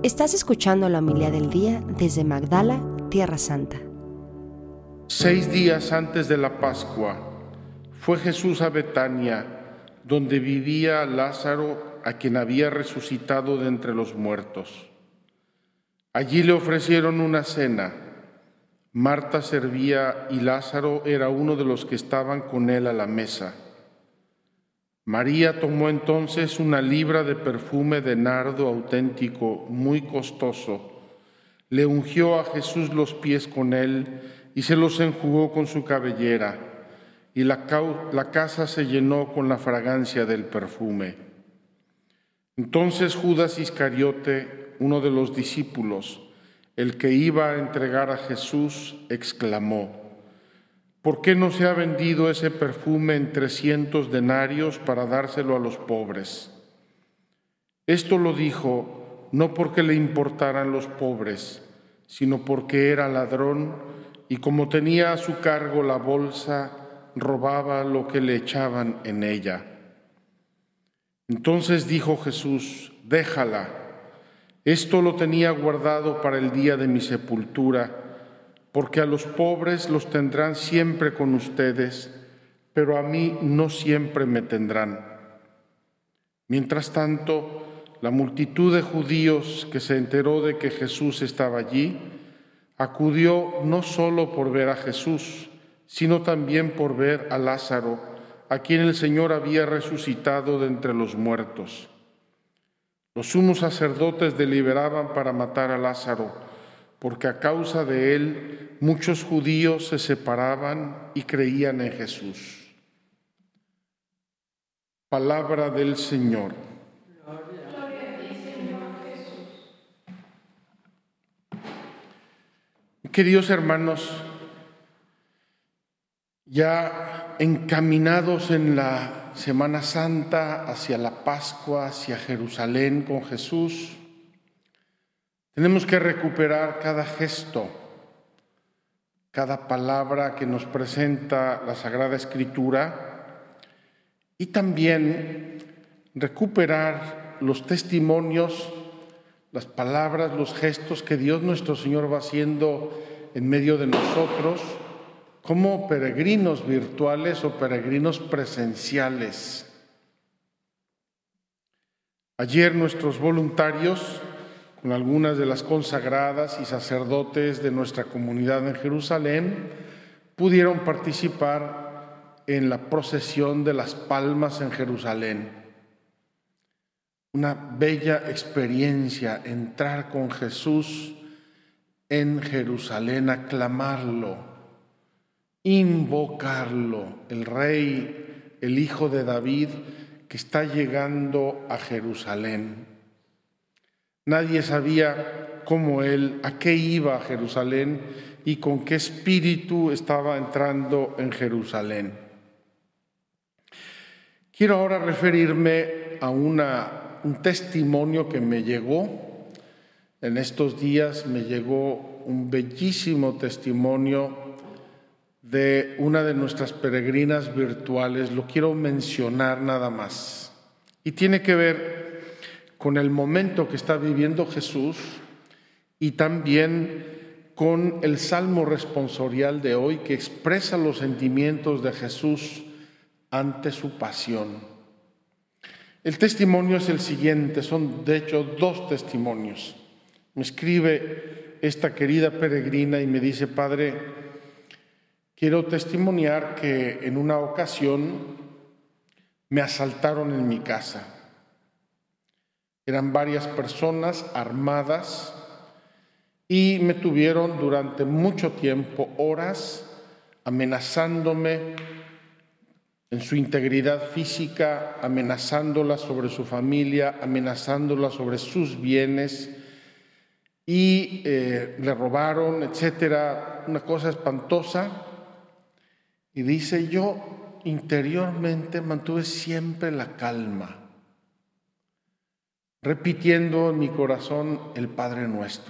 Estás escuchando la homilía del día desde Magdala, Tierra Santa. 6 días antes de la Pascua, fue Jesús a Betania, donde vivía Lázaro, a quien había resucitado de entre los muertos. Allí le ofrecieron una cena. Marta servía y Lázaro era uno de los que estaban con él a la mesa. María tomó entonces una libra de perfume de nardo auténtico, muy costoso. Le ungió a Jesús los pies con él y se los enjugó con su cabellera, y la casa se llenó con la fragancia del perfume. Entonces Judas Iscariote, uno de los discípulos, el que iba a entregar a Jesús, exclamó: ¿por qué no se ha vendido ese perfume en 300 denarios para dárselo a los pobres? Esto lo dijo no porque le importaran los pobres, sino porque era ladrón y como tenía a su cargo la bolsa, robaba lo que le echaban en ella. Entonces dijo Jesús: déjala, esto lo tenía guardado para el día de mi sepultura, porque a los pobres los tendrán siempre con ustedes, pero a mí no siempre me tendrán. Mientras tanto, la multitud de judíos que se enteró de que Jesús estaba allí, acudió no solo por ver a Jesús, sino también por ver a Lázaro, a quien el Señor había resucitado de entre los muertos. Los sumos sacerdotes deliberaban para matar a Lázaro, porque a causa de él muchos judíos se separaban y creían en Jesús. Palabra del Señor. Gloria a ti, Señor Jesús. Queridos hermanos, ya encaminados en la Semana Santa hacia la Pascua, hacia Jerusalén con Jesús, tenemos que recuperar cada gesto, cada palabra que nos presenta la Sagrada Escritura y también recuperar los testimonios, las palabras, los gestos que Dios nuestro Señor va haciendo en medio de nosotros como peregrinos virtuales o peregrinos presenciales. Ayer nuestros voluntarios, con algunas de las consagradas y sacerdotes de nuestra comunidad en Jerusalén, pudieron participar en la procesión de las palmas en Jerusalén. Una bella experiencia, entrar con Jesús en Jerusalén, aclamarlo, invocarlo, el Rey, el Hijo de David, que está llegando a Jerusalén. Nadie sabía cómo él, a qué iba a Jerusalén y con qué espíritu estaba entrando en Jerusalén. Quiero ahora referirme a un testimonio que me llegó. En estos días me llegó un bellísimo testimonio de una de nuestras peregrinas virtuales. Lo quiero mencionar nada más. Y tiene que ver con el momento que está viviendo Jesús y también con el Salmo responsorial de hoy que expresa los sentimientos de Jesús ante su pasión. El testimonio es el siguiente, son de hecho 2 testimonios. Me escribe esta querida peregrina y me dice: Padre, quiero testimoniar que en una ocasión me asaltaron en mi casa. Eran varias personas armadas y me tuvieron durante mucho tiempo, horas, amenazándome en su integridad física, amenazándola sobre su familia, amenazándola sobre sus bienes y le robaron, etcétera, una cosa espantosa. Y dice: yo interiormente mantuve siempre la calma, repitiendo en mi corazón el Padre Nuestro.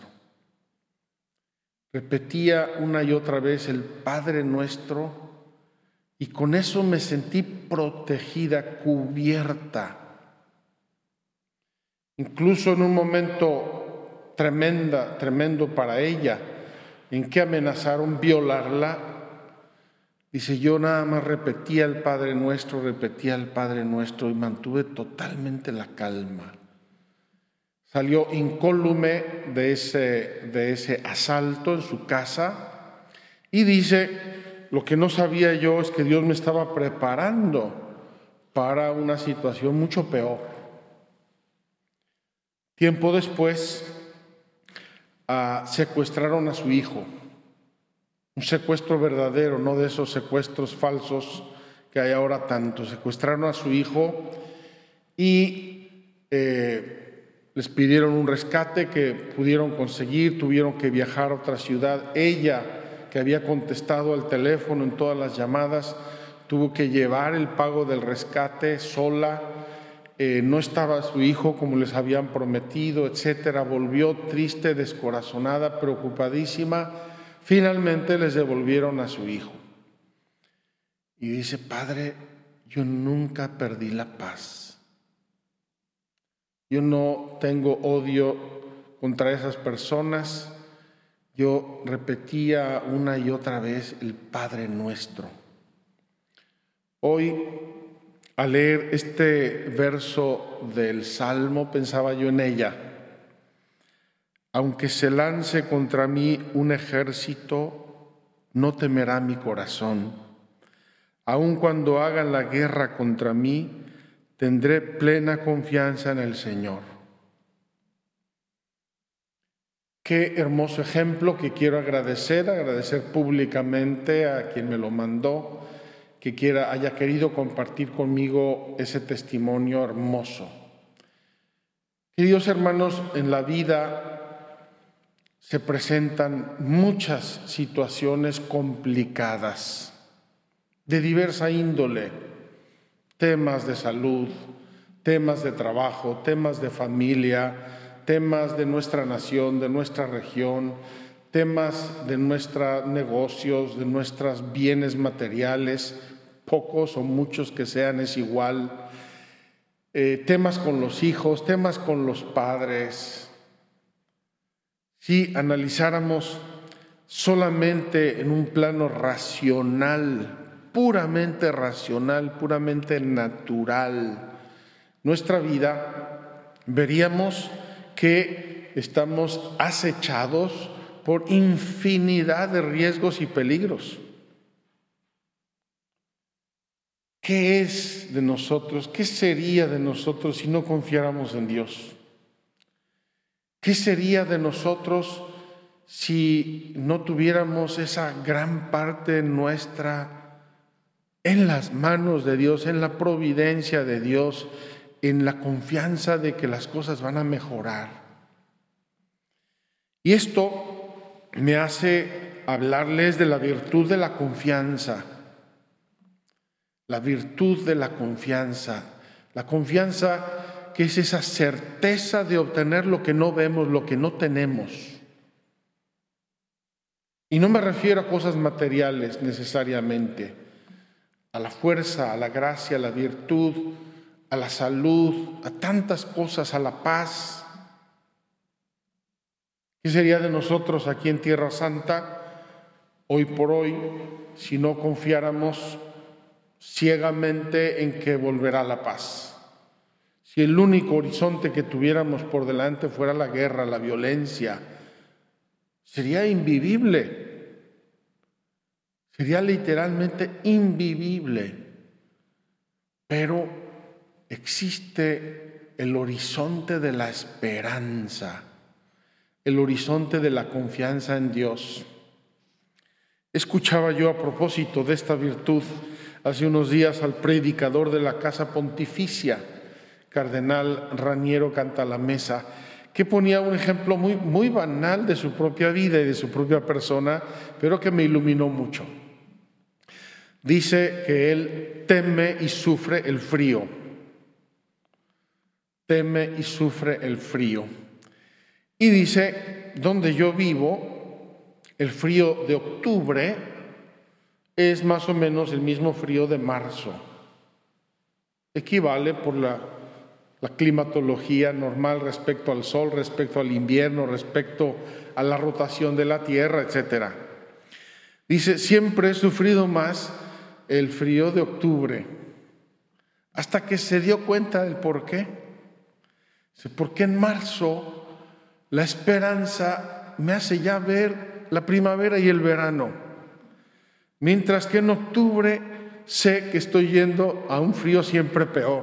Repetía una y otra vez el Padre Nuestro y con eso me sentí protegida, cubierta. Incluso en un momento tremendo para ella, en que amenazaron violarla. Dice, yo nada más repetía el Padre Nuestro y mantuve totalmente la calma. Salió incólume de ese asalto en su casa y dice, lo que no sabía yo es que Dios me estaba preparando para una situación mucho peor. Tiempo después, secuestraron a su hijo. Un secuestro verdadero, no de esos secuestros falsos que hay ahora tanto. Secuestraron a su hijo y les pidieron un rescate que pudieron conseguir, tuvieron que viajar a otra ciudad. Ella, que había contestado al teléfono en todas las llamadas, tuvo que llevar el pago del rescate sola. No estaba su hijo como les habían prometido, etcétera. Volvió triste, descorazonada, preocupadísima. Finalmente les devolvieron a su hijo. Y dice, Padre, yo nunca perdí la paz. Yo no tengo odio contra esas personas. Yo repetía una y otra vez el Padre Nuestro. Hoy, al leer este verso del Salmo, pensaba yo en ella. Aunque se lance contra mí un ejército, no temerá mi corazón. Aun cuando hagan la guerra contra mí, tendré plena confianza en el Señor. Qué hermoso ejemplo que quiero agradecer públicamente a quien me lo mandó, que haya querido compartir conmigo ese testimonio hermoso. Queridos hermanos, en la vida se presentan muchas situaciones complicadas, de diversa índole, temas de salud, temas de trabajo, temas de familia, temas de nuestra nación, de nuestra región, temas de nuestros negocios, de nuestros bienes materiales, pocos o muchos que sean, es igual, temas con los hijos, temas con los padres. Si analizáramos solamente en un plano racional, puramente natural, nuestra vida, veríamos que estamos acechados por infinidad de riesgos y peligros. ¿Qué es de nosotros? ¿Qué sería de nosotros si no confiáramos en Dios? ¿Qué sería de nosotros si no tuviéramos esa gran parte nuestra en las manos de Dios, en la providencia de Dios, en la confianza de que las cosas van a mejorar? Y esto me hace hablarles de la virtud de la confianza. La virtud de la confianza que es esa certeza de obtener lo que no vemos, lo que no tenemos. Y no me refiero a cosas materiales necesariamente, a la fuerza, a la gracia, a la virtud, a la salud, a tantas cosas, a la paz. ¿Qué sería de nosotros aquí en Tierra Santa, hoy por hoy, si no confiáramos ciegamente en que volverá la paz? Si el único horizonte que tuviéramos por delante fuera la guerra, la violencia, sería invivible, sería literalmente invivible. Pero existe el horizonte de la esperanza, el horizonte de la confianza en Dios. Escuchaba yo a propósito de esta virtud hace unos días al predicador de la Casa Pontificia, cardenal Raniero Cantalamessa, que ponía un ejemplo muy banal de su propia vida y de su propia persona, pero que me iluminó mucho. Dice que él teme y sufre el frío. Teme y sufre el frío. Y dice, donde yo vivo, el frío de octubre es más o menos el mismo frío de marzo. Equivale por la la climatología normal respecto al sol, respecto al invierno, respecto a la rotación de la tierra, etc. Dice, siempre he sufrido más el frío de octubre, hasta que se dio cuenta del por qué. Dice, porque en marzo la esperanza me hace ya ver la primavera y el verano, mientras que en octubre sé que estoy yendo a un frío siempre peor.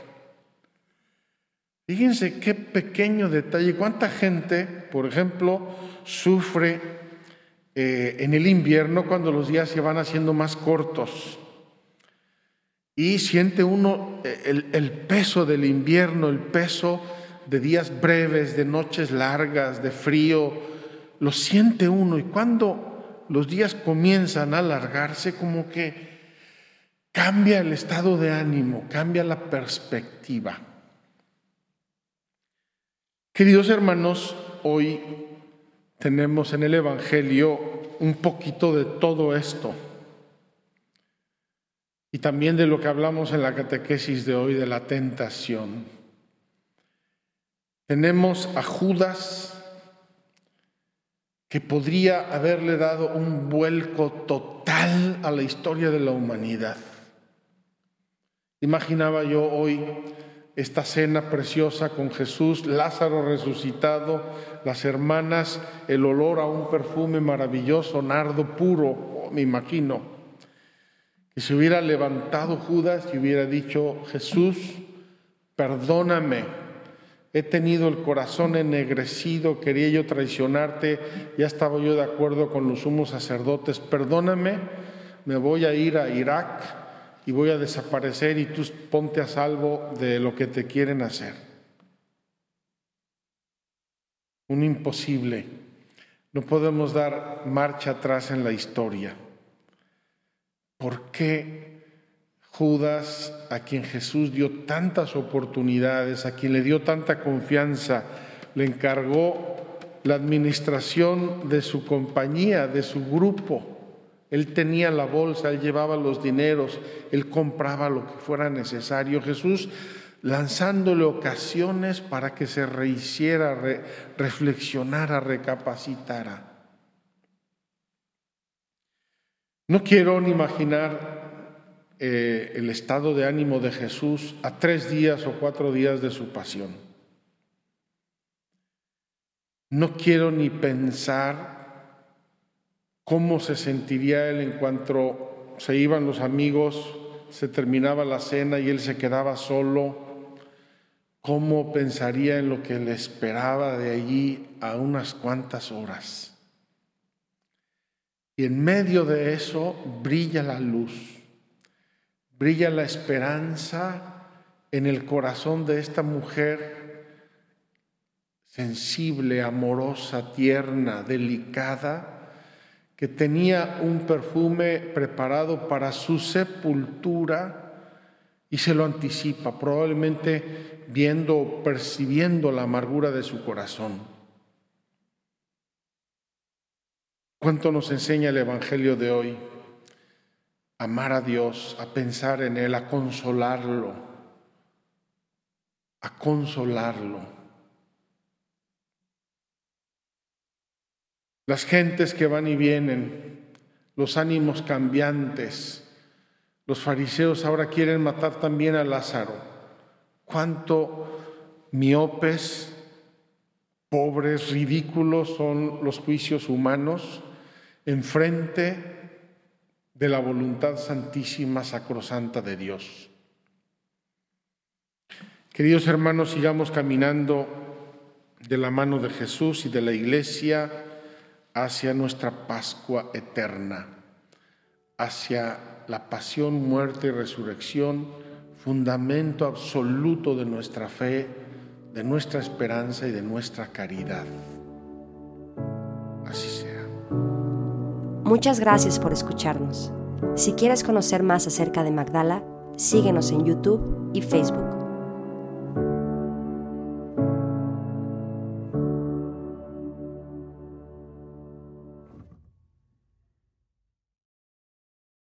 Fíjense qué pequeño detalle, cuánta gente, por ejemplo, sufre en el invierno cuando los días se van haciendo más cortos y siente uno el peso del invierno, el peso de días breves, de noches largas, de frío, lo siente uno, y cuando los días comienzan a alargarse, como que cambia el estado de ánimo, cambia la perspectiva. Queridos hermanos, hoy tenemos en el Evangelio un poquito de todo esto, y también de lo que hablamos en la catequesis de hoy, de la tentación. Tenemos a Judas, que podría haberle dado un vuelco total a la historia de la humanidad. Imaginaba yo hoy esta cena preciosa con Jesús, Lázaro resucitado, las hermanas, el olor a un perfume maravilloso, nardo puro, me imagino, que se hubiera levantado Judas y hubiera dicho, Jesús, perdóname, he tenido el corazón ennegrecido, quería yo traicionarte, ya estaba yo de acuerdo con los sumos sacerdotes, perdóname, me voy a ir a Irak y voy a desaparecer y tú ponte a salvo de lo que te quieren hacer. Un imposible. No podemos dar marcha atrás en la historia. ¿Por qué Judas, a quien Jesús dio tantas oportunidades, a quien le dio tanta confianza, le encargó la administración de su compañía, de su grupo? Él tenía la bolsa, él llevaba los dineros, él compraba lo que fuera necesario. Jesús lanzándole ocasiones para que se rehiciera, reflexionara, recapacitara. No quiero ni imaginar el estado de ánimo de Jesús a 3 días o 4 días de su pasión. No quiero ni pensar cómo se sentiría él en cuanto se iban los amigos, se terminaba la cena y él se quedaba solo. Cómo pensaría en lo que le esperaba de allí a unas cuantas horas. Y en medio de eso brilla la luz, brilla la esperanza en el corazón de esta mujer sensible, amorosa, tierna, delicada, que tenía un perfume preparado para su sepultura y se lo anticipa, probablemente viendo o percibiendo la amargura de su corazón. ¿Cuánto nos enseña el Evangelio de hoy? Amar a Dios, a pensar en Él, a consolarlo, a consolarlo. Las gentes que van y vienen, los ánimos cambiantes. Los fariseos ahora quieren matar también a Lázaro. Cuánto miopes, pobres, ridículos son los juicios humanos enfrente de la voluntad santísima, sacrosanta de Dios. Queridos hermanos, sigamos caminando de la mano de Jesús y de la Iglesia hacia nuestra Pascua eterna, hacia la pasión, muerte y resurrección, fundamento absoluto de nuestra fe, de nuestra esperanza y de nuestra caridad. Así sea. Muchas gracias por escucharnos. Si quieres conocer más acerca de Magdala, síguenos en YouTube y Facebook.